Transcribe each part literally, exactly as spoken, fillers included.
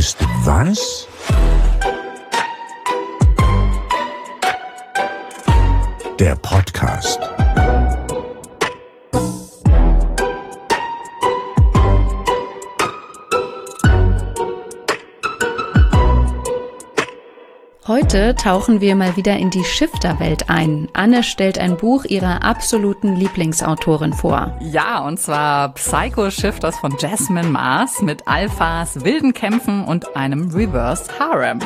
ist was? Der Podcast. Heute tauchen wir mal wieder in die Shifter-Welt ein. Anne stellt ein Buch ihrer absoluten Lieblingsautorin vor. Ja, und zwar Psycho Shifters von Jasmine Mars mit Alphas, wilden Kämpfen und einem Reverse Harem.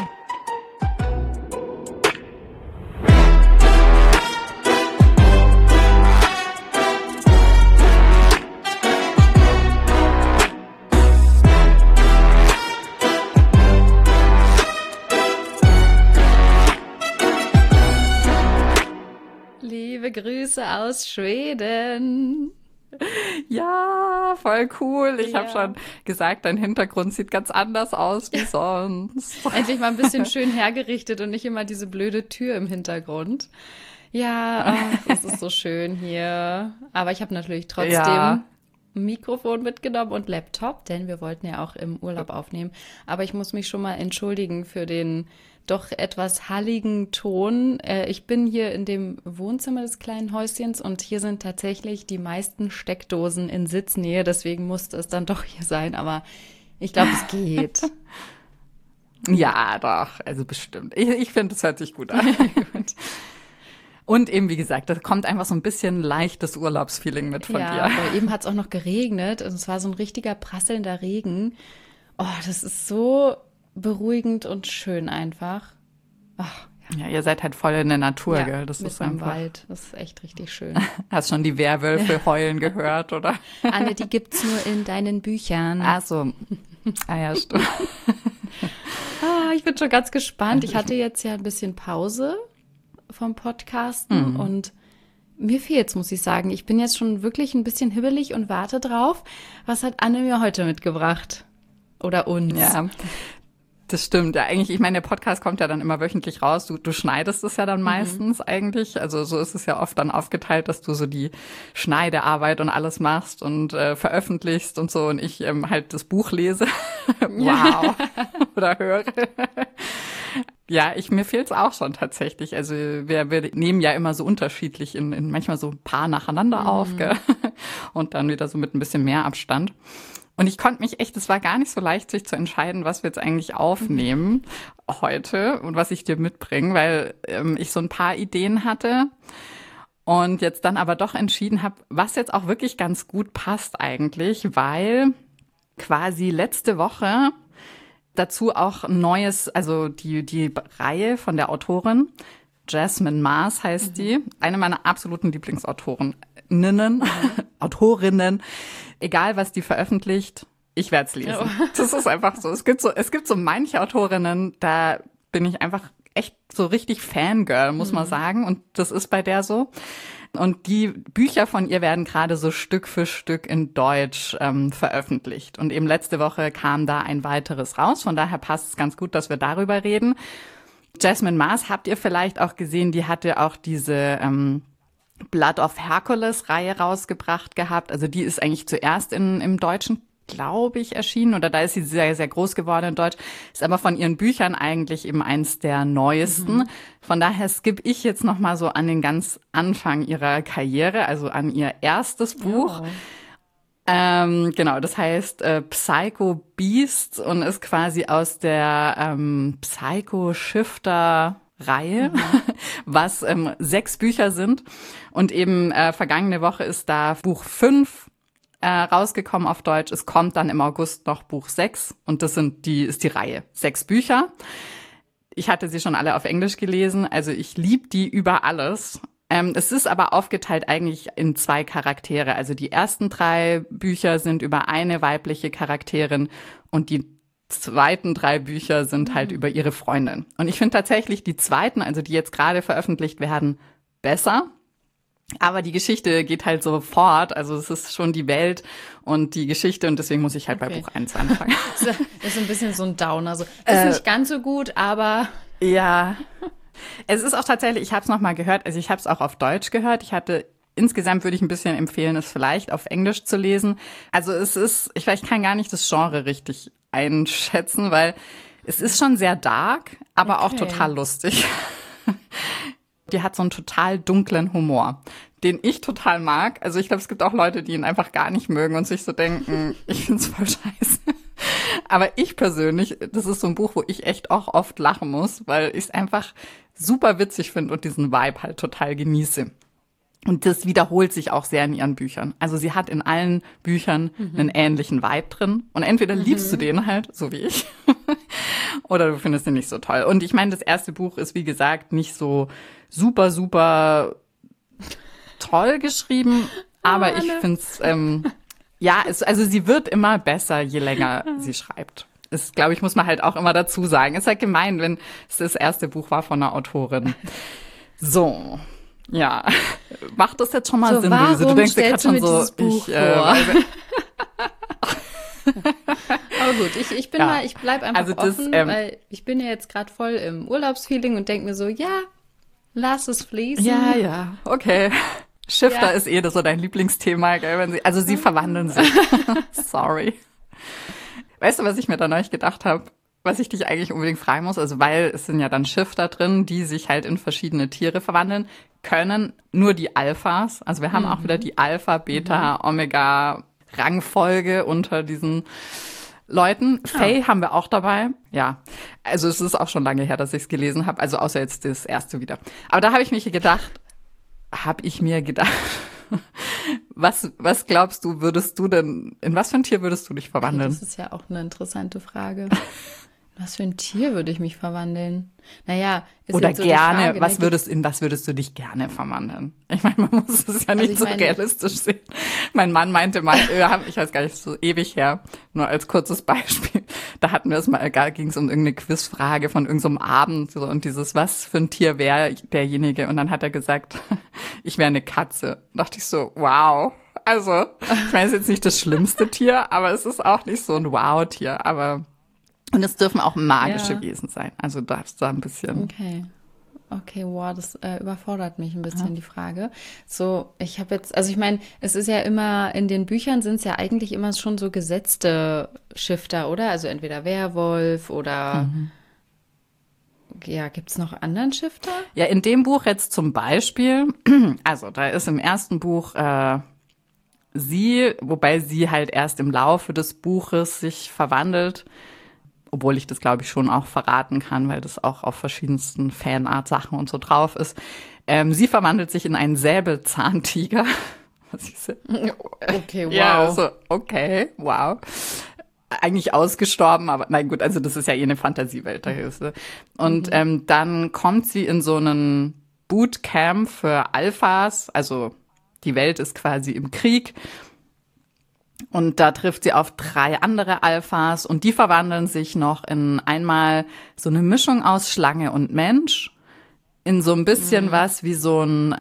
Liebe Grüße aus Schweden. Ja, voll cool. Ich Ja. habe schon gesagt, dein Hintergrund sieht ganz anders aus wie sonst. Endlich mal ein bisschen schön hergerichtet und nicht immer diese blöde Tür im Hintergrund. Ja, ach, das ist so schön hier. Aber ich habe natürlich trotzdem Ja. ein Mikrofon mitgenommen und Laptop, denn wir wollten ja auch im Urlaub aufnehmen. Aber ich muss mich schon mal entschuldigen für den doch etwas halligen Ton. Äh, ich bin hier in dem Wohnzimmer des kleinen Häuschens und hier sind tatsächlich die meisten Steckdosen in Sitznähe. Deswegen musste es dann doch hier sein. Aber ich glaube, es geht. Ja, doch, also bestimmt. Ich, ich finde, es hört sich gut an. Gut. Und eben, wie gesagt, da kommt einfach so ein bisschen leichtes Urlaubsfeeling mit von Ja, dir. aber eben hat es auch noch geregnet. Und es war so ein richtiger prasselnder Regen. Oh, das ist so beruhigend und schön einfach. Ach, Ja, ihr seid halt voll in der Natur, ja, gell? Das mitten ist im einfach. Wald. Das ist echt richtig schön. Hast schon die Werwölfe heulen gehört, oder? Anne, die gibt's nur in deinen Büchern. Ach so. Ah ja, stimmt. Ah, ich bin schon ganz gespannt. Ich hatte jetzt ja ein bisschen Pause vom Podcasten Mhm. und mir fehlt's, muss ich sagen. Ich bin jetzt schon wirklich ein bisschen hibbelig und warte drauf. Was hat Anne mir heute mitgebracht? Oder uns? Ja, das stimmt. Ja, eigentlich, ich meine, der Podcast kommt ja dann immer wöchentlich raus. Du, du schneidest es ja dann meistens eigentlich. Also so ist es ja oft dann aufgeteilt, dass du so die Schneidearbeit und alles machst und äh, veröffentlichst und so und ich ähm, halt das Buch lese. Wow. Oder höre. Ja, ich, mir fehlt's auch schon tatsächlich. Also wir, wir nehmen ja immer so unterschiedlich in, in manchmal so ein paar nacheinander auf, gell? Und dann wieder so mit ein bisschen mehr Abstand. Und ich konnte mich echt, es war gar nicht so leicht, sich zu entscheiden, was wir jetzt eigentlich aufnehmen heute und was ich dir mitbringe, weil ähm, ich so ein paar Ideen hatte und jetzt dann aber doch entschieden habe, was jetzt auch wirklich ganz gut passt eigentlich, weil quasi letzte Woche dazu auch ein neues, also die, die Reihe von der Autorin, Jasmine Mars heißt die, eine meiner absoluten Lieblingsautorinnen, Autorinnen, egal was die veröffentlicht, ich werde es lesen. Oh. Das ist einfach so. Es gibt so, es gibt so manche Autorinnen, da bin ich einfach echt so richtig Fangirl, muss man sagen. Und das ist bei der so. Und die Bücher von ihr werden gerade so Stück für Stück in Deutsch ähm, veröffentlicht. Und eben letzte Woche kam da ein weiteres raus. Von daher passt es ganz gut, dass wir darüber reden. Jasmine Mars habt ihr vielleicht auch gesehen, die hatte auch diese ähm, Blood of Hercules-Reihe rausgebracht gehabt. Also die ist eigentlich zuerst in, im Deutschen, glaube ich, erschienen. Oder da ist sie sehr, sehr groß geworden in Deutsch. Ist aber von ihren Büchern eigentlich eben eins der neuesten. Mhm. Von daher skippe ich jetzt noch mal so an den ganz Anfang ihrer Karriere, also an ihr erstes Buch. Oh. Ähm, genau, das heißt äh, Psycho Beast und ist quasi aus der ähm, Psycho Shifter Reihe, mhm. was ähm, sechs Bücher sind. Und eben äh, vergangene Woche ist da Buch fünf äh, rausgekommen auf Deutsch. Es kommt dann im August noch Buch sechs und das sind die ist die Reihe. Sechs Bücher. Ich hatte sie schon alle auf Englisch gelesen, also ich liebe die über alles. Ähm, es ist aber aufgeteilt eigentlich in zwei Charaktere. Also die ersten drei Bücher sind über eine weibliche Charakterin und die zweiten drei Bücher sind halt über ihre Freundin. Und ich finde tatsächlich die zweiten, also die jetzt gerade veröffentlicht werden, besser. Aber die Geschichte geht halt so fort. Also es ist schon die Welt und die Geschichte und deswegen muss ich halt Okay. bei Buch eins anfangen. Das ist ein bisschen so ein Downer. Also, ist Äh, nicht ganz so gut, aber Ja, es ist auch tatsächlich, ich habe es nochmal gehört, also ich habe es auch auf Deutsch gehört. Ich hatte, insgesamt würde ich ein bisschen empfehlen, es vielleicht auf Englisch zu lesen. Also es ist, ich, ich kann gar nicht das Genre richtig einschätzen, weil es ist schon sehr dark, aber Okay. auch total lustig. Die hat so einen total dunklen Humor, den ich total mag. Also ich glaube, es gibt auch Leute, die ihn einfach gar nicht mögen und sich so denken, ich find's voll scheiße. Aber ich persönlich, das ist so ein Buch, wo ich echt auch oft lachen muss, weil ich es einfach super witzig finde und diesen Vibe halt total genieße. Und das wiederholt sich auch sehr in ihren Büchern. Also sie hat in allen Büchern mhm. einen ähnlichen Vibe drin. Und entweder mhm. liebst du den halt, so wie ich, oder du findest ihn nicht so toll. Und ich meine, das erste Buch ist, wie gesagt, nicht so super, super toll geschrieben. Aber ich finde es, ähm, ja, es, also sie wird immer besser, je länger sie schreibt. Das, glaube ich, muss man halt auch immer dazu sagen. Ist halt gemein, wenn es das erste Buch war von einer Autorin. So. Ja, macht das jetzt schon mal so, Sinn, Luise? Du denkst dir gerade schon so, Buch ich, äh, weiß, Aber gut, ich, ich bin Ja. mal, ich bleib einfach Also das, offen, ähm, weil ich bin ja jetzt gerade voll im Urlaubsfeeling und denke mir so, ja, lass es fließen. ja, ja, okay. Shifter Ja. ist eh das so dein Lieblingsthema, gell? Wenn sie, also sie verwandeln sich. Sorry. Weißt du, was ich mir da neulich gedacht habe? Was ich dich eigentlich unbedingt fragen muss, also weil es sind ja dann Shifter drin, die sich halt in verschiedene Tiere verwandeln können, nur die Alphas. Also wir haben Mhm. auch wieder die Alpha, Beta, Omega Rangfolge unter diesen Leuten. Faye haben wir auch dabei. Ja, also es ist auch schon lange her, dass ich es gelesen habe, also außer jetzt das erste wieder. Aber da habe ich mich gedacht, habe ich mir gedacht, was, was glaubst du, würdest du denn, in was für ein Tier würdest du dich Okay, verwandeln? das ist ja auch eine interessante Frage. Was für ein Tier würde ich mich verwandeln? Naja, ist Oder jetzt so die gerne, Frage, was ne? würdest, in was würdest du dich gerne verwandeln? Ich meine, man muss es ja nicht ich so meine- realistisch sehen. Mein Mann meinte mal, wir haben- ich weiß gar nicht, so ewig her, nur als kurzes Beispiel, da hatten wir es mal, da ging es um irgendeine Quizfrage von irgendeinem Abend so, und dieses, was für ein Tier wäre derjenige? Und dann hat er gesagt, ich wäre eine Katze. Da dachte ich so, wow. Also, ich meine, es ist jetzt nicht das schlimmste Tier, aber es ist auch nicht so ein Wow-Tier, aber und es dürfen auch magische Ja. Wesen sein. Also darfst du da ein bisschen. Okay. Okay, wow, das äh, überfordert mich ein bisschen, die Frage. So, ich habe jetzt, also ich meine, es ist ja immer, in den Büchern sind es ja eigentlich immer schon so gesetzte Shifter, oder? Also entweder Werwolf oder, Mhm. ja, gibt es noch anderen Shifter? Ja, in dem Buch jetzt zum Beispiel, also da ist im ersten Buch äh, sie, wobei sie halt erst im Laufe des Buches sich verwandelt, obwohl ich das, glaube ich, schon auch verraten kann, weil das auch auf verschiedensten Fanart-Sachen und so drauf ist. Ähm, sie verwandelt sich in einen Säbelzahntiger. Was ich so, Okay, wow. ja, so, okay, wow. Eigentlich ausgestorben, aber nein, gut, also das ist ja eh eine Fantasiewelt. Da ist sie. Und Mhm. ähm, dann kommt sie in so einen Bootcamp für Alphas, also die Welt ist quasi im Krieg. Und da trifft sie auf drei andere Alphas und die verwandeln sich noch in einmal so eine Mischung aus Schlange und Mensch, in so ein bisschen Mhm. was wie so ein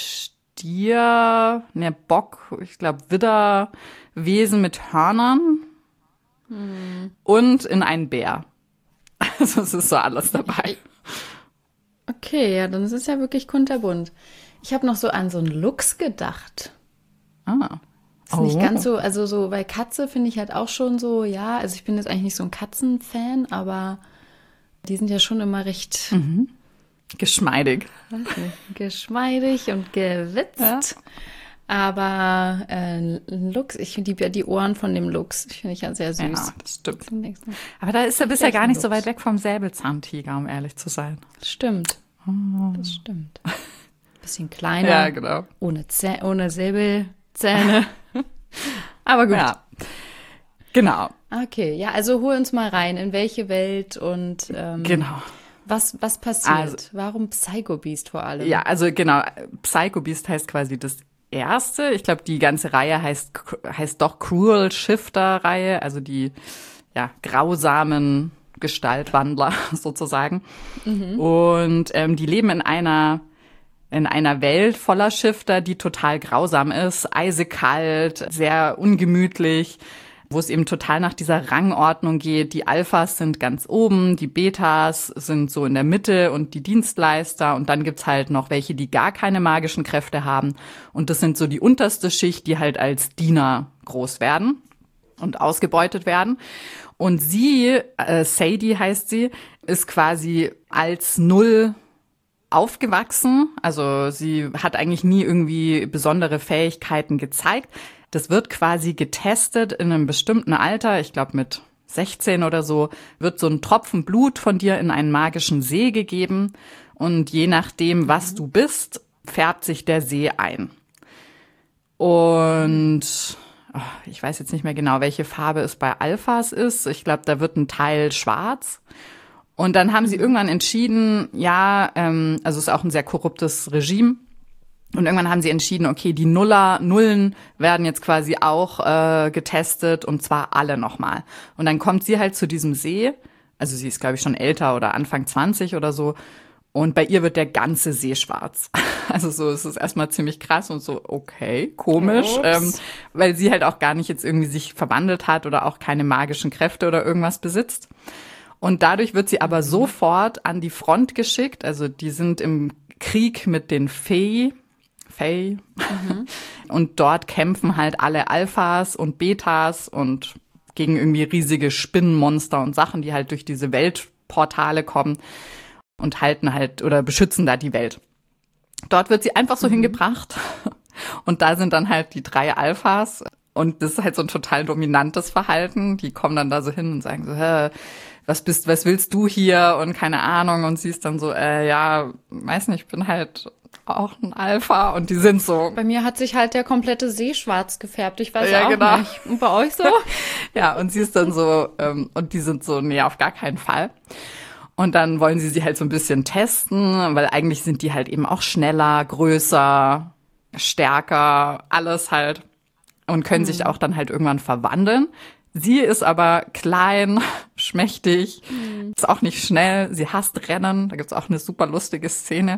Stier, ne Bock, ich glaube Widderwesen mit Hörnern Mhm. und in einen Bär. Also es ist so alles dabei. Okay, ja, dann ist es ja wirklich kunterbunt. Ich habe noch so an so einen Luchs gedacht. Ah. Ist nicht Oh. ganz so, also so, weil Katze finde ich halt auch schon so, ja, also ich bin jetzt eigentlich nicht so ein Katzenfan, aber die sind ja schon immer recht Geschmeidig. weiß nicht, geschmeidig und gewitzt. Ja. Aber äh, ein Luchs, ich finde die, die Ohren von dem Luchs, ich finde ich ja sehr süß. Ja, das stimmt. Zum nächsten. Aber da ist er bisher Vielleicht gar ein nicht so Luchs. weit weg vom Säbelzahntiger, um ehrlich zu sein. Das stimmt. Das stimmt. Bisschen kleiner, Ja, genau. ohne, Zäh ohne Säbelzähne. Aber gut. Ja. Genau, Okay, ja, also hol uns mal rein, in welche Welt und ähm, genau. was, was passiert? Also- Warum Psycho Beast vor allem? Ja, also genau, Psycho Beast heißt quasi das erste. Ich glaube, die ganze Reihe heißt, heißt doch Cruel Shifter Reihe, also die ja, grausamen Gestaltwandler sozusagen. Und ähm, die leben in einer in einer Welt voller Shifter, die total grausam ist, eisekalt, sehr ungemütlich, wo es eben total nach dieser Rangordnung geht. Die Alphas sind ganz oben, die Betas sind so in der Mitte und die Dienstleister. Und dann gibt's halt noch welche, die gar keine magischen Kräfte haben. Und das sind so die unterste Schicht, die halt als Diener groß werden. und ausgebeutet werden. Und sie, äh, Sadie heißt sie, ist quasi als Null aufgewachsen. Also sie hat eigentlich nie irgendwie besondere Fähigkeiten gezeigt. Das wird quasi getestet in einem bestimmten Alter, ich glaube mit sechzehn oder so, wird so ein Tropfen Blut von dir in einen magischen See gegeben. Und je nachdem, was du bist, färbt sich der See ein. Und oh, ich weiß jetzt nicht mehr genau, welche Farbe es bei Alphas ist. Ich glaube, da wird ein Teil schwarz. Und dann haben sie irgendwann entschieden, ja, ähm, also es ist auch ein sehr korruptes Regime. Und irgendwann haben sie entschieden, okay, die Nuller, Nullen werden jetzt quasi auch äh, getestet und zwar alle nochmal. Und dann kommt sie halt zu diesem See, also sie ist, glaube ich, schon älter oder Anfang zwanzig oder so. Und bei ihr wird der ganze See schwarz. Also so ist es erstmal ziemlich krass und so, okay, komisch, ähm, weil sie halt auch gar nicht jetzt irgendwie sich verwandelt hat oder auch keine magischen Kräfte oder irgendwas besitzt. Und dadurch wird sie aber sofort an die Front geschickt. Also die sind im Krieg mit den Fae. Fae. Mhm. Und dort kämpfen halt alle Alphas und Betas und gegen irgendwie riesige Spinnenmonster und Sachen, die halt durch diese Weltportale kommen und halten halt oder beschützen da die Welt. Dort wird sie einfach so mhm. hingebracht und da sind dann halt die drei Alphas und das ist halt so ein total dominantes Verhalten. Die kommen dann da so hin und sagen so, hä, was bist, was willst du hier und keine Ahnung und sie ist dann so, äh, ja, weiß nicht, ich bin halt auch ein Alpha und die sind so. Bei mir hat sich halt der komplette See schwarz gefärbt. Ich weiß ja, auch genau. nicht. Und bei euch so? Ja, und sie ist dann so, ähm, und die sind so, nee, auf gar keinen Fall. Und dann wollen sie sie halt so ein bisschen testen, weil eigentlich sind die halt eben auch schneller, größer, stärker, alles halt und können mhm. sich auch dann halt irgendwann verwandeln. Sie ist aber klein, schmächtig, mhm. ist auch nicht schnell, sie hasst Rennen, da gibt's auch eine super lustige Szene.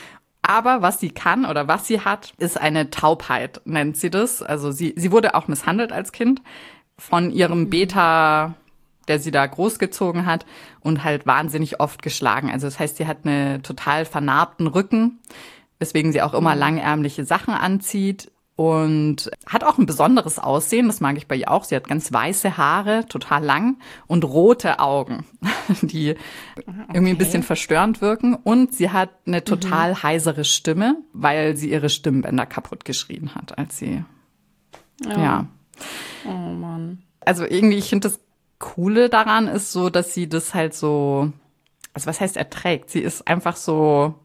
Aber was sie kann oder was sie hat, ist eine Taubheit, nennt sie das. Also sie, sie wurde auch misshandelt als Kind von ihrem Beta, der sie da großgezogen hat und halt wahnsinnig oft geschlagen. Also das heißt, sie hat eine total vernarbten Rücken, weswegen sie auch immer langärmliche Sachen anzieht und hat auch ein besonderes Aussehen. Das mag ich bei ihr auch. Sie hat ganz weiße Haare, total lang und rote Augen, die okay. irgendwie ein bisschen verstörend wirken. Und sie hat eine total mhm. heisere Stimme, weil sie ihre Stimmbänder kaputt geschrien hat, als sie, oh. ja. Oh Mann. Also irgendwie, ich finde das Coole daran ist so, dass sie das halt so, also was heißt erträgt? Sie ist einfach so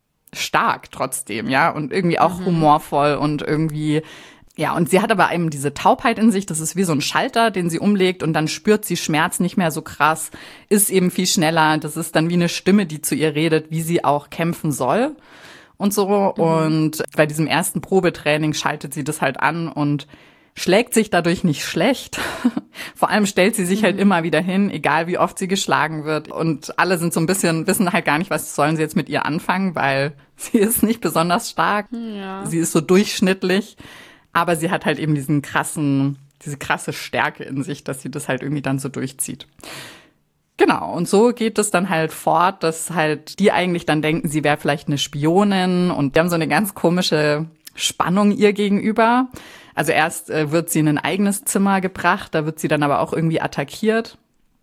stark trotzdem, ja, und irgendwie auch mhm. humorvoll und irgendwie, ja, und sie hat aber eben diese Taubheit in sich, das ist wie so ein Schalter, den sie umlegt und dann spürt sie Schmerz nicht mehr so krass, ist eben viel schneller, das ist dann wie eine Stimme, die zu ihr redet, wie sie auch kämpfen soll und so mhm. und bei diesem ersten Probetraining schaltet sie das halt an und schlägt sich dadurch nicht schlecht. Vor allem stellt sie sich mhm. halt immer wieder hin, egal wie oft sie geschlagen wird. Und alle sind so ein bisschen, wissen halt gar nicht, was sollen sie jetzt mit ihr anfangen, weil sie ist nicht besonders stark. Ja. Sie ist so durchschnittlich. Aber sie hat halt eben diesen krassen, diese krasse Stärke in sich, dass sie das halt irgendwie dann so durchzieht. Genau, und so geht es dann halt fort, dass halt die eigentlich dann denken, sie wäre vielleicht eine Spionin. Und die haben so eine ganz komische Spannung ihr gegenüber. Also erst äh, wird sie in ein eigenes Zimmer gebracht, da wird sie dann aber auch irgendwie attackiert.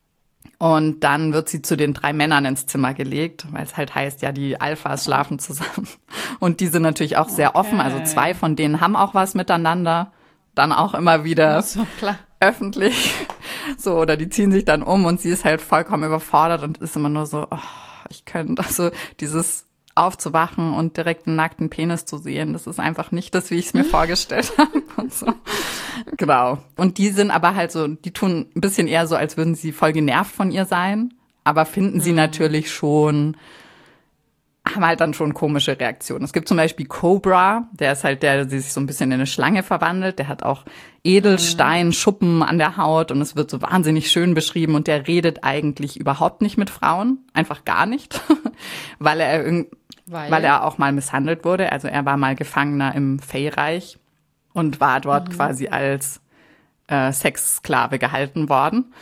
Und dann wird sie zu den drei Männern ins Zimmer gelegt, weil es halt heißt, ja, die Alphas schlafen zusammen. Und die sind natürlich auch sehr okay. offen, also zwei von denen haben auch was miteinander. Dann auch immer wieder so, klar. öffentlich. So, oder die ziehen sich dann um und sie ist halt vollkommen überfordert und ist immer nur so, oh, ich könnte, also dieses aufzuwachen und direkt einen nackten Penis zu sehen. Das ist einfach nicht das, wie ich es mir vorgestellt habe. Und so. Genau. Und die sind aber halt so, die tun ein bisschen eher so, als würden sie voll genervt von ihr sein, aber finden sie mhm. natürlich schon, haben halt dann schon komische Reaktionen. Es gibt zum Beispiel Cobra, der ist halt der, der sich so ein bisschen in eine Schlange verwandelt. Der hat auch Edelsteinschuppen an der Haut und es wird so wahnsinnig schön beschrieben und der redet eigentlich überhaupt nicht mit Frauen. Einfach gar nicht. weil er irgendwie Weil? weil er auch mal misshandelt wurde. Also er war mal Gefangener im Fae-Reich und war dort mhm. quasi als äh, Sexsklave gehalten worden.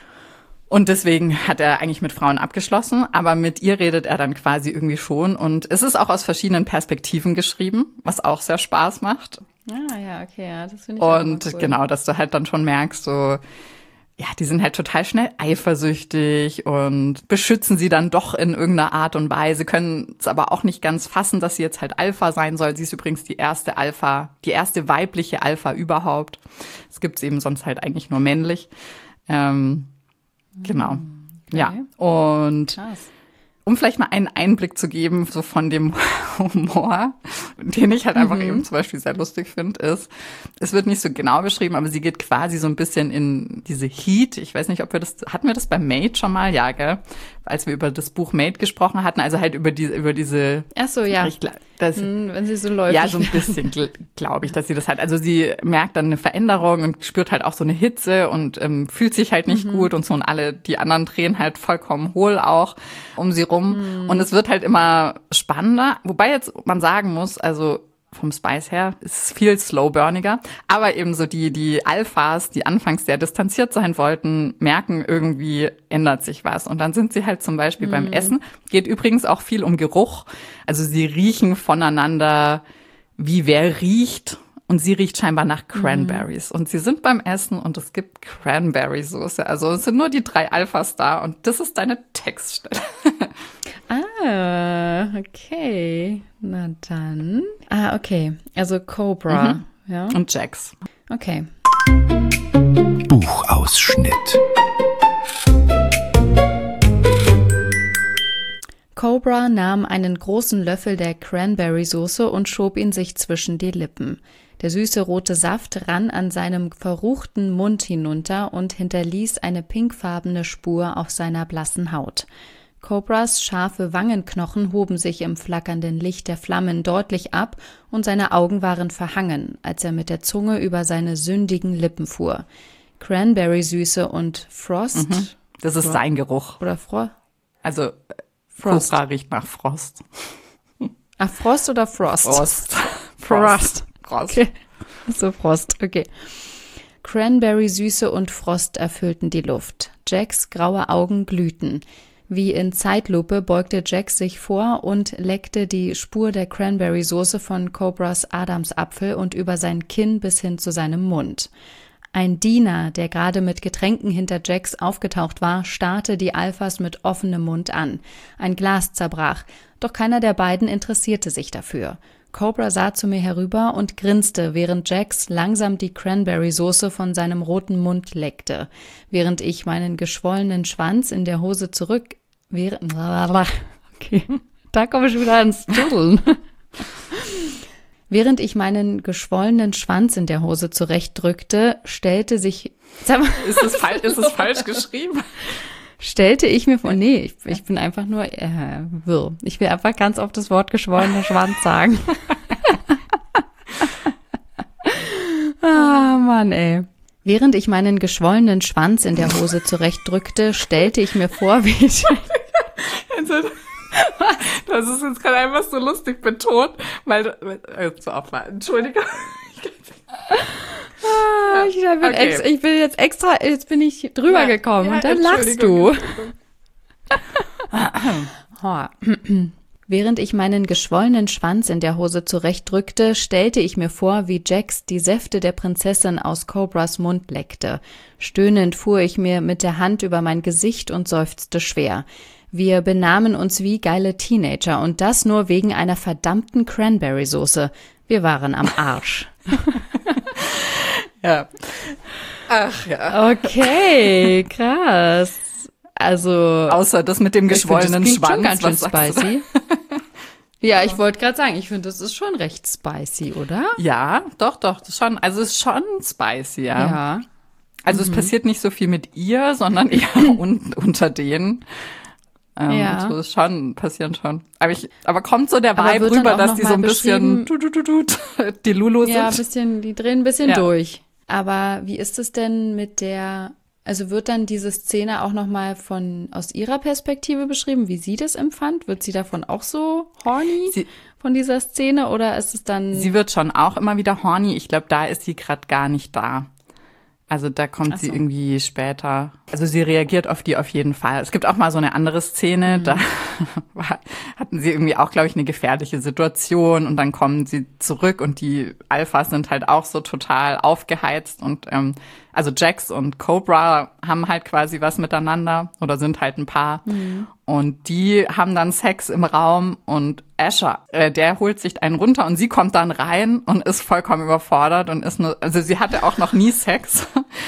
Und deswegen hat er eigentlich mit Frauen abgeschlossen, aber mit ihr redet er dann quasi irgendwie schon. Und es ist auch aus verschiedenen Perspektiven geschrieben, was auch sehr Spaß macht. Ah, ja, okay, ja, das finde ich auch Und cool. genau, dass du halt dann schon merkst, so, ja, die sind halt total schnell eifersüchtig und beschützen sie dann doch in irgendeiner Art und Weise, können es aber auch nicht ganz fassen, dass sie jetzt halt Alpha sein soll. Sie ist übrigens die erste Alpha, die erste weibliche Alpha überhaupt. Es gibt's eben sonst halt eigentlich nur männlich. Ähm, genau. Okay. Ja, und Krass. um vielleicht mal einen Einblick zu geben, so von dem Humor, den ich halt einfach Mhm. eben zum Beispiel sehr lustig finde, ist, es wird nicht so genau beschrieben, aber sie geht quasi so ein bisschen in diese Heat. Ich weiß nicht, ob wir das, hatten wir das bei Made schon mal? Ja, gell? Als wir über das Buch Made gesprochen hatten, also halt über die, über diese, Ach so, ja. ich, gla- das, Hm, wenn sie so läuft. ja, so ein bisschen gl- glaube ich, dass sie das halt, also sie merkt dann eine Veränderung und spürt halt auch so eine Hitze und ähm, fühlt sich halt nicht gut und so, und alle, die anderen drehen halt vollkommen hohl auch um sie rum. Und es wird halt immer spannender, wobei jetzt man sagen muss, also vom Spice her ist es viel slow-burniger, aber eben so die, die Alphas, die anfangs sehr distanziert sein wollten, merken irgendwie, ändert sich was. Und dann sind sie halt zum Beispiel beim Essen, geht übrigens auch viel um Geruch, also sie riechen voneinander, wie wer riecht. Und sie riecht scheinbar nach Cranberries. Und sie sind beim Essen und es gibt Cranberry-Soße. Also es sind nur die drei Alphas da und das ist deine Textstelle. Ah, okay. Na dann. Ah, okay. Also Cobra. Mhm. Ja. Und Jax. Okay. Buchausschnitt. Cobra nahm einen großen Löffel der Cranberry-Soße und schob ihn sich zwischen die Lippen. Der süße rote Saft rann an seinem verruchten Mund hinunter und hinterließ eine pinkfarbene Spur auf seiner blassen Haut. Cobras scharfe Wangenknochen hoben sich im flackernden Licht der Flammen deutlich ab und seine Augen waren verhangen, als er mit der Zunge über seine sündigen Lippen fuhr. Cranberry-Süße und Frost Mhm. Das ist Fro- sein Geruch. oder Fro Also äh, Frost. Cobra riecht nach Frost. Ach, Frost oder Frost? Frost. Frost. Frost. Okay. So Frost, okay. Cranberry-Süße und Frost erfüllten die Luft. Jacks graue Augen glühten. Wie in Zeitlupe beugte Jax sich vor und leckte die Spur der Cranberry-Soße von Cobras Adamsapfel und über sein Kinn bis hin zu seinem Mund. Ein Diener, der gerade mit Getränken hinter Jax aufgetaucht war, starrte die Alphas mit offenem Mund an. Ein Glas zerbrach, doch keiner der beiden interessierte sich dafür. Cobra sah zu mir herüber und grinste, während Jax langsam die Cranberry-Soße von seinem roten Mund leckte, während ich meinen geschwollenen Schwanz in der Hose zurück... Während, okay, da komme ich wieder ins Dudeln. Während ich meinen geschwollenen Schwanz in der Hose zurechtdrückte, stellte sich... Sag mal, Ist es, fal- ist es falsch geschrieben? stellte ich mir vor... Nee, ich, ich bin einfach nur äh, wirr. Ich will einfach ganz oft das Wort geschwollener Schwanz sagen. Ah, Mann, ey. Während ich meinen geschwollenen Schwanz in der Hose zurechtdrückte, stellte ich mir vor, wie ich... Also, das ist jetzt gerade einfach so lustig betont, weil du, äh, zu Opfer, Entschuldigung. Ah, ich, bin Okay. extra, ich bin jetzt extra, jetzt bin ich drüber Ja, gekommen ja, und dann lachst du. Entschuldigung, Ho. Während ich meinen geschwollenen Schwanz in der Hose zurechtdrückte, stellte ich mir vor, wie Jax die Säfte der Prinzessin aus Cobras Mund leckte. Stöhnend fuhr ich mir mit der Hand über mein Gesicht und seufzte schwer. Wir benahmen uns wie geile Teenager und das nur wegen einer verdammten Cranberry-Soße. Wir waren am Arsch. Ja. Ach ja. Okay, krass. Also Außer das mit dem geschwollenen ich find, das klingt Schwanz. schon was ganz schön sagst du? spicy. Ja, ich wollte gerade sagen, ich finde, das ist schon recht spicy, oder? Ja, doch, doch, das ist schon, also es ist schon spicy, ja. Ja. Also es passiert nicht so viel mit ihr, sondern eher un unter denen. Ähm, Ja. So ist schon, passieren schon. Aber ich, aber kommt so der Aber Vibe wird dann rüber, auch dass noch die mal so ein bisschen beschrieben- du, du, du, du, die Lulu sind. Ja, ein bisschen, die drehen ein bisschen Ja. durch. Aber wie ist es denn mit der, also wird dann diese Szene auch nochmal von, aus ihrer Perspektive beschrieben, wie sie das empfand? Wird sie davon auch so horny Sie- von dieser Szene oder ist es dann, Sie wird schon auch immer wieder horny. Ich glaube, da ist sie gerade gar nicht da. Also da kommt Ach sie so. irgendwie später. Also sie reagiert auf die auf jeden Fall. Es gibt auch mal so eine andere Szene, Mhm. da war- hatten sie irgendwie auch, glaube ich, eine gefährliche Situation und dann kommen sie zurück und die Alphas sind halt auch so total aufgeheizt und ähm, also Jax und Cobra haben halt quasi was miteinander oder sind halt ein Paar. Mhm. Und die haben dann Sex im Raum und Asher, äh, der holt sich einen runter und sie kommt dann rein und ist vollkommen überfordert und ist nur, also sie hatte auch noch nie Sex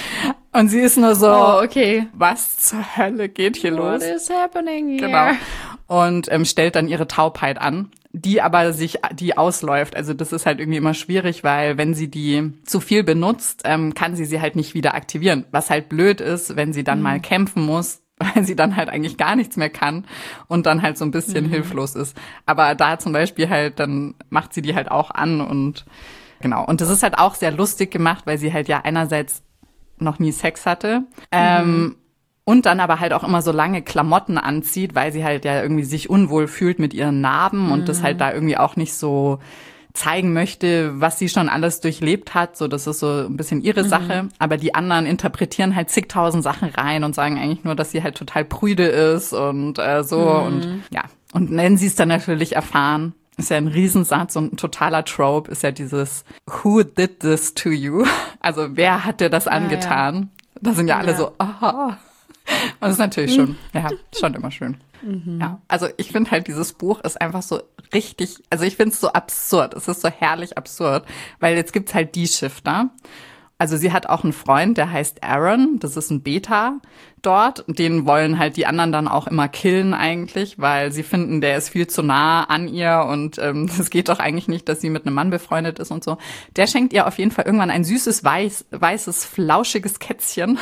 und sie ist nur so, Oh, okay. was zur Hölle geht hier What los? is happening here? Genau. Und ähm, stellt dann ihre Taubheit an, die aber sich, die ausläuft. Also das ist halt irgendwie immer schwierig, weil wenn sie die zu viel benutzt, ähm, kann sie sie halt nicht wieder aktivieren. Was halt blöd ist, wenn sie dann mal kämpfen muss, weil sie dann halt eigentlich gar nichts mehr kann und dann halt so ein bisschen Mhm. hilflos ist. Aber da zum Beispiel halt, dann macht sie die halt auch an und genau. Und das ist halt auch sehr lustig gemacht, weil sie halt ja einerseits noch nie Sex hatte, ähm, und dann aber halt auch immer so lange Klamotten anzieht, weil sie halt ja irgendwie sich unwohl fühlt mit ihren Narben und das halt da irgendwie auch nicht so zeigen möchte, was sie schon alles durchlebt hat. So, das ist so ein bisschen ihre Sache. Aber die anderen interpretieren halt zigtausend Sachen rein und sagen eigentlich nur, dass sie halt total prüde ist und äh, so. Und ja, und wenn sie es dann natürlich erfahren, ist ja ein Riesensatz und ein totaler Trope, ist ja dieses Who did this to you? Also wer hat dir das angetan? Da sind ja alle Ja. so, aha. Und das ist natürlich schon, ja, schon immer schön. Ja, also ich finde halt, dieses Buch ist einfach so richtig, also ich finde es so absurd. Es ist so herrlich absurd, weil jetzt gibt's halt die Shifter. Also sie hat auch einen Freund, der heißt Aaron, das ist ein Beta dort. Den wollen halt die anderen dann auch immer killen eigentlich, weil sie finden, der ist viel zu nah an ihr und ähm, es geht doch eigentlich nicht, dass sie mit einem Mann befreundet ist und so. Der schenkt ihr auf jeden Fall irgendwann ein süßes, weiß, weißes, flauschiges Kätzchen.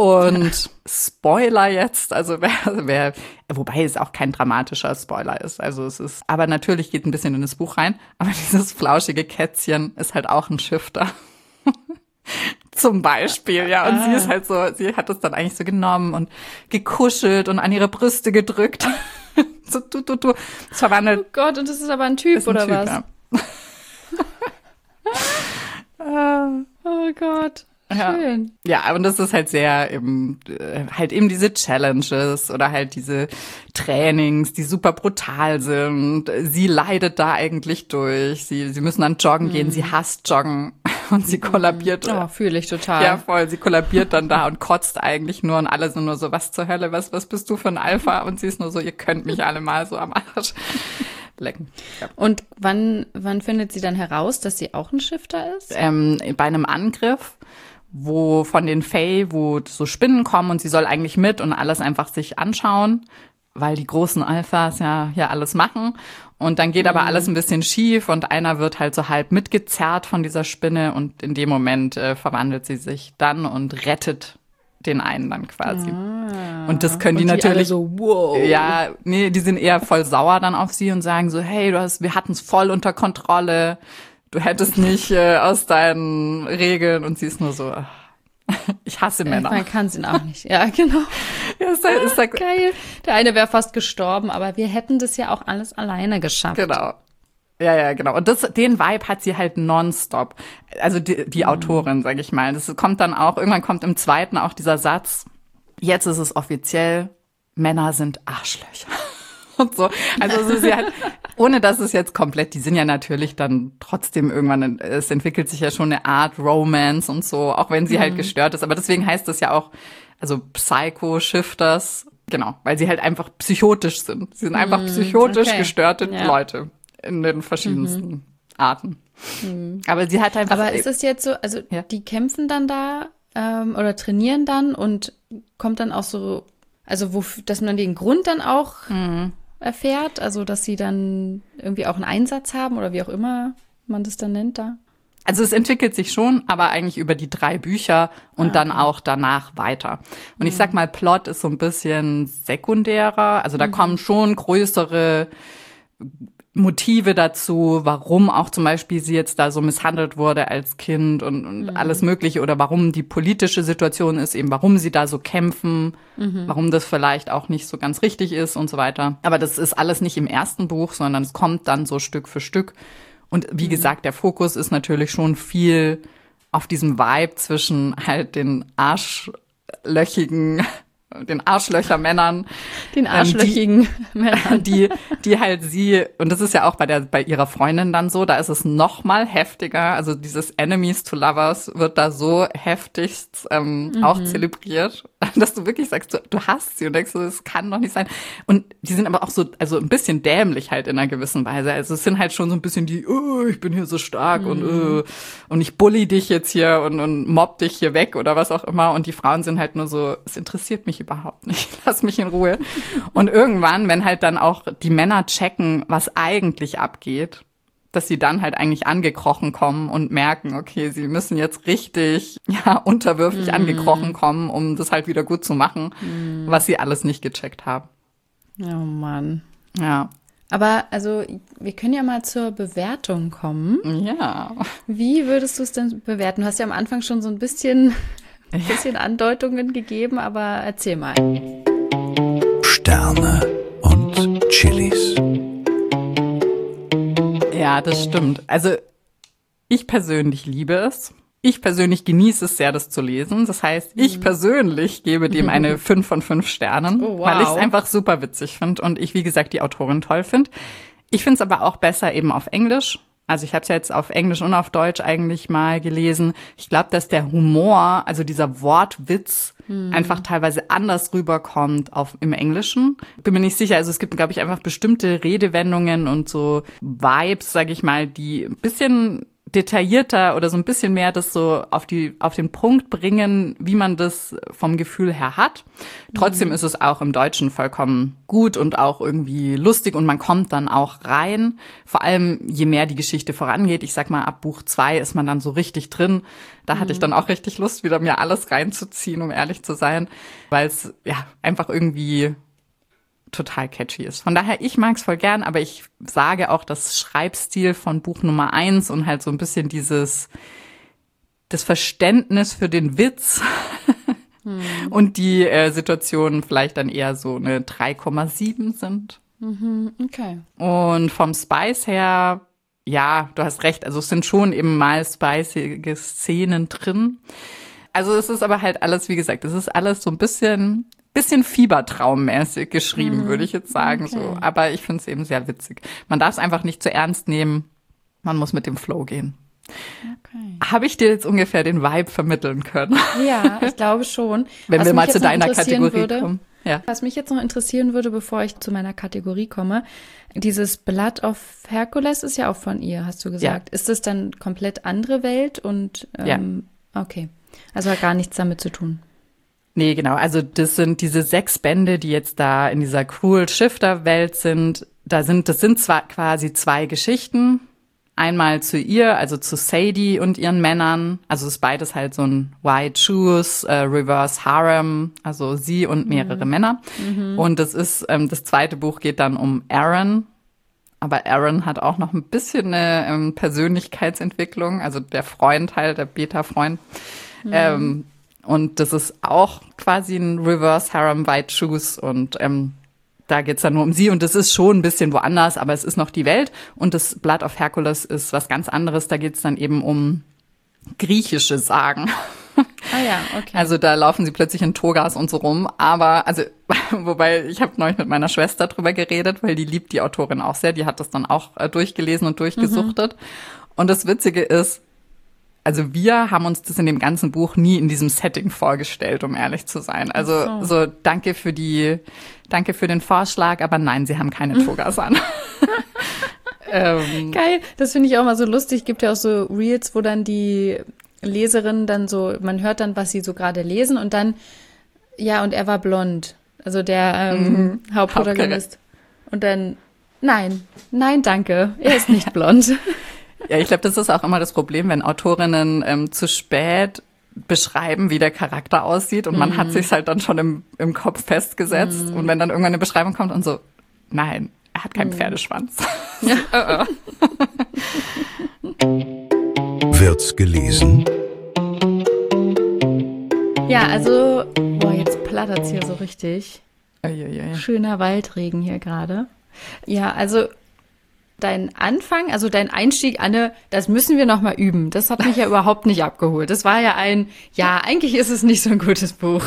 Und Spoiler jetzt, also wer, wer, wobei es auch kein dramatischer Spoiler ist, also es ist, aber natürlich geht ein bisschen in das Buch rein, aber dieses flauschige Kätzchen ist halt auch ein Shifter. Zum Beispiel, ja, und Ah. sie ist halt so, sie hat es dann eigentlich so genommen und gekuschelt und an ihre Brüste gedrückt. So, tu, tu, tu. Es verwandelt. Oh Gott, und das ist aber ein Typ, ist ein oder Typ, was? Ja. Oh Gott. Ja. Schön. Ja, und das ist halt sehr eben, äh, halt eben diese Challenges oder halt diese Trainings, die super brutal sind. Sie leidet da eigentlich durch. Sie, sie müssen dann joggen gehen. Sie hasst Joggen und sie kollabiert. Oh, fühle ich total. Ja, voll. Sie kollabiert dann da und kotzt eigentlich nur und alle sind nur so, was zur Hölle, was, was bist du für ein Alpha? Und sie ist nur so, ihr könnt mich alle mal so am Arsch lecken. Ja. Und wann, wann findet sie dann heraus, dass sie auch ein Shifter ist? Ähm, bei einem Angriff, wo von den Fae, wo so Spinnen kommen und sie soll eigentlich mit und alles einfach sich anschauen, weil die großen Alphas ja ja alles machen. Und dann geht aber alles ein bisschen schief und einer wird halt so halb mitgezerrt von dieser Spinne und in dem Moment äh, verwandelt sie sich dann und rettet den einen dann quasi. Und das können die Und die alle natürlich so, wow. Ja, nee, die sind eher voll sauer dann auf sie und sagen so, hey, du hast, wir hatten es voll unter Kontrolle. Du hättest nicht äh, aus deinen Regeln und sie ist nur so, ach, ich hasse Männer. Man kann sie auch nicht. Ja, genau. Ja, ist halt, ist halt, Geil. Der eine wäre fast gestorben, aber wir hätten das ja auch alles alleine geschafft. genau. Ja, ja, genau. Und das, den Vibe hat sie halt nonstop. Also die, die Autorin, sag ich mal. Das kommt dann auch, irgendwann kommt im zweiten auch dieser Satz, jetzt ist es offiziell, Männer sind Arschlöcher. Und so. Also so, sie hat, ohne dass es jetzt komplett, die sind ja natürlich dann trotzdem irgendwann, es entwickelt sich ja schon eine Art Romance und so, auch wenn sie halt gestört ist. Aber deswegen heißt das ja auch, also Psycho-Shifters, genau, weil sie halt einfach psychotisch sind. Sie sind einfach psychotisch okay. gestörte Ja. Leute in den verschiedensten Arten. Aber sie hat einfach. Aber ist es jetzt so, also Ja. die kämpfen dann da ähm, oder trainieren dann und kommt dann auch so, also wo, dass man den Grund dann auch erfährt, also dass sie dann irgendwie auch einen Einsatz haben oder wie auch immer man das dann nennt da? Also es entwickelt sich schon, aber eigentlich über die drei Bücher und dann auch danach weiter. Und ich sag mal, Plot ist so ein bisschen sekundärer. Also da kommen schon größere Motive dazu, warum auch zum Beispiel sie jetzt da so misshandelt wurde als Kind und, und alles Mögliche oder warum die politische Situation ist, eben warum sie da so kämpfen, warum das vielleicht auch nicht so ganz richtig ist und so weiter. Aber das ist alles nicht im ersten Buch, sondern es kommt dann so Stück für Stück. Und wie gesagt, der Fokus ist natürlich schon viel auf diesem Vibe zwischen halt den arschlöchigen den Arschlöcher-Männern. Den arschlöchigen ähm, die, Männern. Die, die halt sie, und das ist ja auch bei der, bei ihrer Freundin dann so, da ist es noch mal heftiger. Also dieses Enemies to Lovers wird da so heftigst ähm, mhm. auch zelebriert, dass du wirklich sagst, du, du hast sie und denkst, das kann doch nicht sein. Und die sind aber auch so, also ein bisschen dämlich halt in einer gewissen Weise. Also es sind halt schon so ein bisschen die, oh, ich bin hier so stark mhm. und oh, und ich bully dich jetzt hier und, und mobb dich hier weg oder was auch immer. Und die Frauen sind halt nur so, es interessiert mich überhaupt nicht. Lass mich in Ruhe. Und irgendwann, wenn halt dann auch die Männer checken, was eigentlich abgeht, dass sie dann halt eigentlich angekrochen kommen und merken, okay, sie müssen jetzt richtig, ja, unterwürfig mm. angekrochen kommen, um das halt wieder gut zu machen, mm. was sie alles nicht gecheckt haben. Oh Mann. Ja. Aber also, wir können ja mal zur Bewertung kommen. Ja. Wie würdest du es denn bewerten? Du hast ja am Anfang schon so ein bisschen Ein bisschen Andeutungen gegeben, aber erzähl mal. Sterne und Chilis. Ja, das stimmt. Also ich persönlich liebe es. Ich persönlich genieße es sehr, das zu lesen. Das heißt, ich persönlich gebe dem eine fünf von fünf Sternen, oh, wow. weil ich es einfach super witzig finde und ich, wie gesagt, die Autorin toll finde. Ich finde es aber auch besser eben auf Englisch. Also ich habe es ja jetzt auf Englisch und auf Deutsch eigentlich mal gelesen. Ich glaube, dass der Humor, also dieser Wortwitz, hm. einfach teilweise anders rüberkommt auf, im Englischen. Bin mir nicht sicher. Also es gibt, glaube ich, einfach bestimmte Redewendungen und so Vibes, sage ich mal, die ein bisschen detaillierter oder so ein bisschen mehr das so auf die auf den Punkt bringen, wie man das vom Gefühl her hat. Trotzdem mhm. ist es auch im Deutschen vollkommen gut und auch irgendwie lustig und man kommt dann auch rein. Vor allem, je mehr die Geschichte vorangeht. Ich sag mal, ab Buch zwei ist man dann so richtig drin. Da mhm. hatte ich dann auch richtig Lust, wieder mir alles reinzuziehen, um ehrlich zu sein, weil es ja einfach irgendwie total catchy ist. Von daher, ich mag es voll gern, aber ich sage auch, das Schreibstil von Buch Nummer eins und halt so ein bisschen dieses, das Verständnis für den Witz hm. und die äh, Situationen vielleicht dann eher so eine drei Komma sieben sind. Mhm, okay. Und vom Spice her, ja, du hast recht, also es sind schon eben mal spicige Szenen drin. Also es ist aber halt alles, wie gesagt, es ist alles so ein bisschen bisschen fiebertraummäßig geschrieben, mm, würde ich jetzt sagen. Okay. So. Aber ich finde es eben sehr witzig. Man darf es einfach nicht zu ernst nehmen. Man muss mit dem Flow gehen. Okay. Habe ich dir jetzt ungefähr den Vibe vermitteln können? Ja, ich glaube schon. Wenn Was wir mal zu deiner Kategorie würde, kommen. Ja. Was mich jetzt noch interessieren würde, bevor ich zu meiner Kategorie komme, dieses Blood of Hercules ist ja auch von ihr, hast du gesagt. Ja. Ist das dann komplett andere Welt? Und ähm, ja. Okay. Also hat gar nichts damit zu tun. Nee, genau. Also das sind diese sechs Bände, die jetzt da in dieser Cruel Shifter-Welt sind. Da sind, das sind zwar quasi zwei Geschichten. Einmal zu ihr, also zu Sadie und ihren Männern. Also es ist beides halt so ein White Shoes, äh, Reverse Harem, also sie und mehrere mhm. Männer. Mhm. Und das ist, ähm, das zweite Buch geht dann um Aaron. Aber Aaron hat auch noch ein bisschen eine ähm, Persönlichkeitsentwicklung, also der Freund halt, der Beta-Freund. Mhm. Ähm, Und das ist auch quasi ein Reverse Harem White Shoes und ähm, da geht's dann nur um sie und das ist schon ein bisschen woanders, aber es ist noch die Welt und das Blood of Hercules ist was ganz anderes, da geht's dann eben um griechische Sagen. Ah ja, okay. Also da laufen sie plötzlich in Togas und so rum, aber also wobei ich habe neulich mit meiner Schwester drüber geredet, weil die liebt die Autorin auch sehr, die hat das dann auch äh, durchgelesen und durchgesuchtet mhm. und das Witzige ist, also wir haben uns das in dem ganzen Buch nie in diesem Setting vorgestellt, um ehrlich zu sein. Also so, so danke für die, danke für den Vorschlag, aber nein, sie haben keine Togas an. ähm, Geil, das finde ich auch mal so lustig. Gibt ja auch so Reels, wo dann die Leserinnen dann so, man hört dann, was sie so gerade lesen und dann, ja, und er war blond. Also der ähm, mhm. Hauptprotagonist. Und dann, nein, nein, danke, er ist nicht blond. Ja, ich glaube, das ist auch immer das Problem, wenn Autorinnen ähm, zu spät beschreiben, wie der Charakter aussieht und man mm. hat sich halt dann schon im, im Kopf festgesetzt mm. und wenn dann irgendwann eine Beschreibung kommt und so, nein, er hat keinen mm. Pferdeschwanz. Ja. Wird's gelesen? Ja, also, boah, jetzt plattert's hier so richtig. Uiuiui. Schöner Waldregen hier gerade. Ja, also Dein Anfang, also dein Einstieg, Anne, das müssen wir noch mal üben. Das hat mich ja überhaupt nicht abgeholt. Das war ja ein, ja, eigentlich ist es nicht so ein gutes Buch.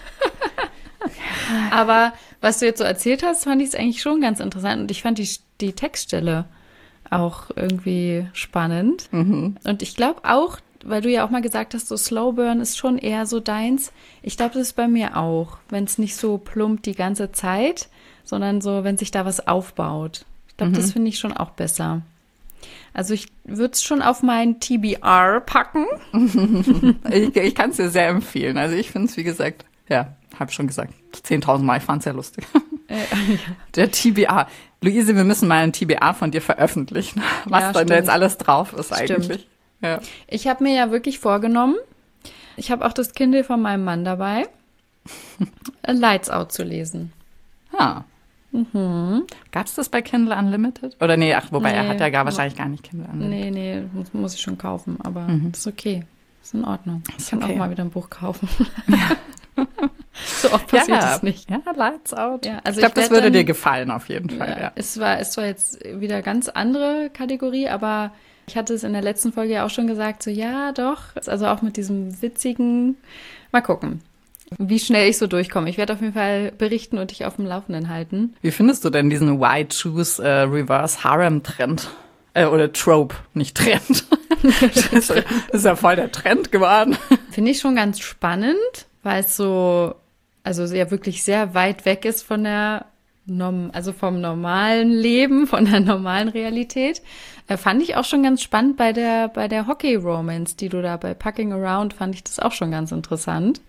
Aber was du jetzt so erzählt hast, fand ich es eigentlich schon ganz interessant. Und ich fand die, die Textstelle auch irgendwie spannend. Mhm. Und ich glaube auch, weil du ja auch mal gesagt hast, so Slow Burn ist schon eher so deins. Ich glaube, das ist bei mir auch, wenn es nicht so plumpt die ganze Zeit, sondern so, wenn sich da was aufbaut. Ich glaube, mhm. das finde ich schon auch besser. Also ich würde es schon auf mein T B R packen. ich ich kann es dir sehr empfehlen. Also ich finde es, wie gesagt, ja, habe ich schon gesagt, zehntausend Mal, ich fand es sehr lustig. Äh, ja. Der T B R. Luise, wir müssen mal ein T B R von dir veröffentlichen, was ja, da jetzt alles drauf ist eigentlich. Ja. Ich habe mir ja wirklich vorgenommen, ich habe auch das Kindle von meinem Mann dabei, Lights Out zu lesen. Ah. Mhm. Gab es das bei Kindle Unlimited? Oder nee, ach, wobei nee, er hat ja gar wahrscheinlich gar nicht Kindle Unlimited. Nee, nee, muss, muss ich schon kaufen, aber mhm. das ist okay. Das ist in Ordnung. Ich kann okay. auch mal wieder ein Buch kaufen. Ja. So oft passiert ja, es nicht. Ja, Lights Out. Ja, also ich glaube, das würde dann, dir gefallen auf jeden Fall. Ja, ja. Es war, es war jetzt wieder ganz andere Kategorie, aber ich hatte es in der letzten Folge ja auch schon gesagt, so ja, doch. Also auch mit diesem witzigen, mal gucken, wie schnell ich so durchkomme. Ich werde auf jeden Fall berichten und dich auf dem Laufenden halten. Wie findest du denn diesen White Shoes äh, Reverse Harem Trend? Äh, oder Trope, nicht Trend. das, ist, das ist ja voll der Trend geworden. Finde ich schon ganz spannend, weil es so, also ja wirklich sehr weit weg ist von der, also vom normalen Leben, von der normalen Realität. Äh, fand ich auch schon ganz spannend bei der, bei der Hockey-Romance, die du da bei Pucking Around, fand ich das auch schon ganz interessant.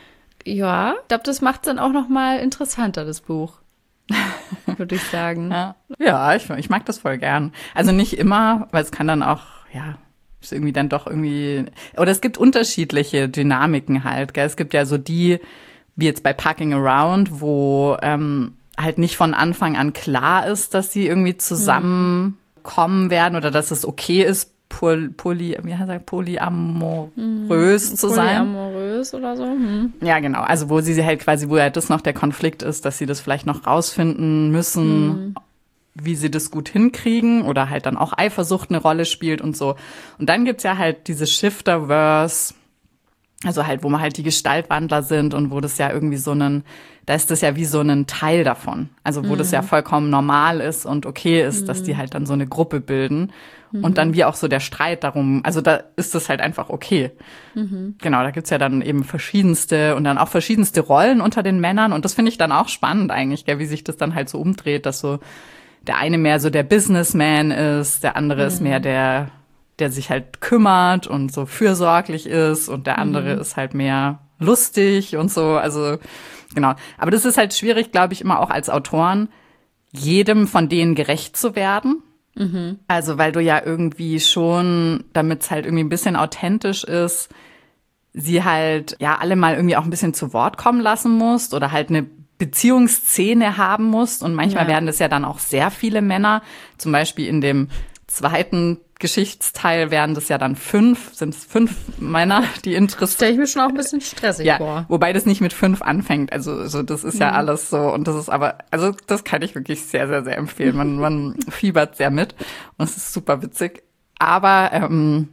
Ja, ich glaube, das macht es dann auch noch mal interessanter, das Buch, würde ich sagen. Ja, ja ich, ich mag das voll gern. Also nicht immer, weil es kann dann auch, ja, ist irgendwie dann doch irgendwie, oder es gibt unterschiedliche Dynamiken halt, gell? Es gibt ja so die, wie jetzt bei Pucking Around, wo ähm, halt nicht von Anfang an klar ist, dass sie irgendwie zusammenkommen werden oder dass es okay ist, Poly, poly, wie heißt er, polyamorös hm. zu sein. Polyamorös oder so. Hm. Ja, genau. Also wo sie halt quasi, wo ja das noch der Konflikt ist, dass sie das vielleicht noch rausfinden müssen, hm. wie sie das gut hinkriegen oder halt dann auch Eifersucht eine Rolle spielt und so. Und dann gibt's ja halt diese Shifterverse, also halt, wo man halt die Gestaltwandler sind und wo das ja irgendwie so einen, da ist das ja wie so ein Teil davon. Also wo mhm. das ja vollkommen normal ist und okay ist, mhm. dass die halt dann so eine Gruppe bilden. Mhm. Und dann wie auch so der Streit darum, also da ist das halt einfach okay. Mhm. Genau, da gibt's ja dann eben verschiedenste und dann auch verschiedenste Rollen unter den Männern. Und das finde ich dann auch spannend eigentlich, gell, wie sich das dann halt so umdreht, dass so der eine mehr so der Businessman ist, der andere mhm. ist mehr der der sich halt kümmert und so fürsorglich ist und der andere mhm. ist halt mehr lustig und so, also genau. Aber das ist halt schwierig, glaube ich, immer auch als Autoren, jedem von denen gerecht zu werden. Mhm. Also weil du ja irgendwie schon, damit es halt irgendwie ein bisschen authentisch ist, sie halt ja alle mal irgendwie auch ein bisschen zu Wort kommen lassen musst oder halt eine Beziehungsszene haben musst. Und manchmal ja. werden das ja dann auch sehr viele Männer, zum Beispiel in dem zweiten Geschichtsteil wären das ja dann fünf, sind es fünf Männer, die interessieren. Stelle ich mir schon auch ein bisschen stressig ja, vor. Wobei das nicht mit fünf anfängt, also so, das ist ja mhm. alles so und das ist aber, also das kann ich wirklich sehr, sehr, sehr empfehlen. Man, man fiebert sehr mit und es ist super witzig. Aber ähm,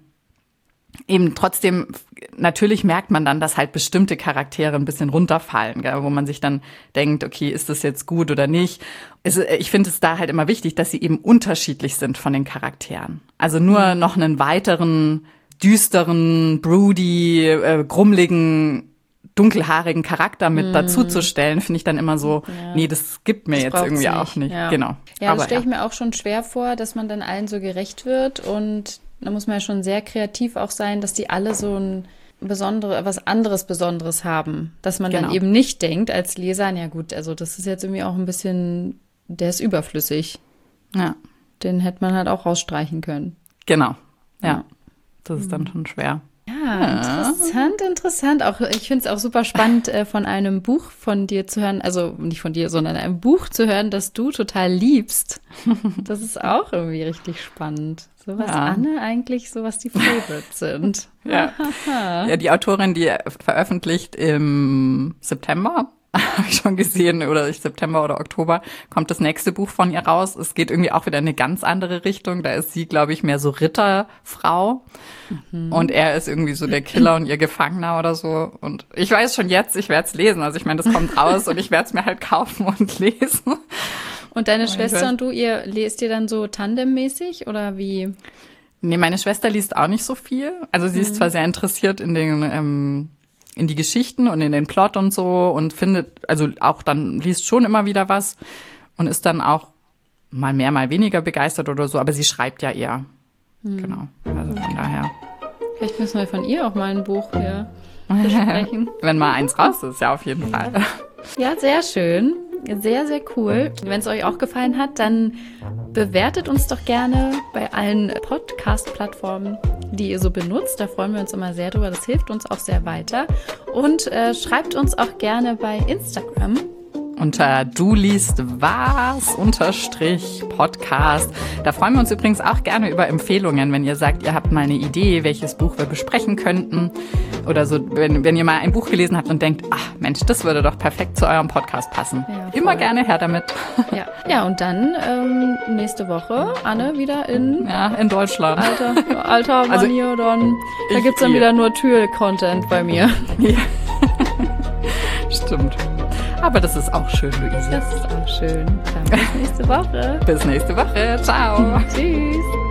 eben trotzdem, natürlich merkt man dann, dass halt bestimmte Charaktere ein bisschen runterfallen, gell, wo man sich dann denkt, okay, ist das jetzt gut oder nicht? Es, ich finde es da halt immer wichtig, dass sie eben unterschiedlich sind von den Charakteren. Also nur noch einen weiteren, düsteren, broody, äh, grummeligen, dunkelhaarigen Charakter mit mm. dazuzustellen, finde ich dann immer so, ja. nee, das gibt mir das jetzt irgendwie nicht. auch nicht. Ja. Genau. Ja, Aber, das stelle ich ja. mir auch schon schwer vor, dass man dann allen so gerecht wird und da muss man ja schon sehr kreativ auch sein, dass die alle so ein besondere, was anderes Besonderes haben. Dass man genau. dann eben nicht denkt als Leser, ja gut, also das ist jetzt irgendwie auch ein bisschen, der ist überflüssig. Ja. Den hätte man halt auch rausstreichen können. Genau, ja. ja. Das ist dann schon schwer. Ja, ja. interessant, interessant. Auch, ich finde es auch super spannend, äh, von einem Buch von dir zu hören, also nicht von dir, sondern einem Buch zu hören, das du total liebst. Das ist auch irgendwie richtig spannend. So was ja. Anne eigentlich, so was die Favorites sind. Ja. ja, die Autorin, die veröffentlicht im September habe ich schon gesehen, oder September oder Oktober kommt das nächste Buch von ihr raus. Es geht irgendwie auch wieder in eine ganz andere Richtung. Da ist sie, glaube ich, mehr so Ritterfrau. Mhm. Und er ist irgendwie so der Killer und ihr Gefangener oder so. Und ich weiß schon jetzt, ich werde es lesen. Also ich meine, das kommt raus und ich werde es mir halt kaufen und lesen. Und deine Schwester und du, ihr lest ihr dann so tandemmäßig oder wie? Nee, meine Schwester liest auch nicht so viel. Also sie ist mhm. zwar sehr interessiert in den ähm, in die Geschichten und in den Plot und so und findet, also auch dann liest schon immer wieder was und ist dann auch mal mehr, mal weniger begeistert oder so, aber sie schreibt ja eher. Mhm. Genau, also von daher. Vielleicht müssen wir von ihr auch mal ein Buch hier besprechen. Wenn mal eins raus ist, ja, auf jeden Fall. Ja, sehr schön. Sehr, sehr cool. Wenn es euch auch gefallen hat, dann bewertet uns doch gerne bei allen Podcast-Plattformen, die ihr so benutzt. Da freuen wir uns immer sehr drüber. Das hilft uns auch sehr weiter. Und äh, schreibt uns auch gerne bei Instagram. Unter du liest was unterstrich Podcast. Da freuen wir uns übrigens auch gerne über Empfehlungen, wenn ihr sagt, ihr habt mal eine Idee, welches Buch wir besprechen könnten. Oder so, wenn, wenn ihr mal ein Buch gelesen habt und denkt, ach Mensch, das würde doch perfekt zu eurem Podcast passen. Ja, immer gerne her damit. Ja, ja und dann ähm, nächste Woche, Anne, wieder in... Ja, in Deutschland. Alter, alter Mann, also, hier dann. Da ich, gibt's dann wieder nur Tür-Content bei mir. Ja. Stimmt. Aber das ist auch schön, Luise. Das ist auch schön. Dann bis nächste Woche. Bis nächste Woche. Ciao. Tschüss.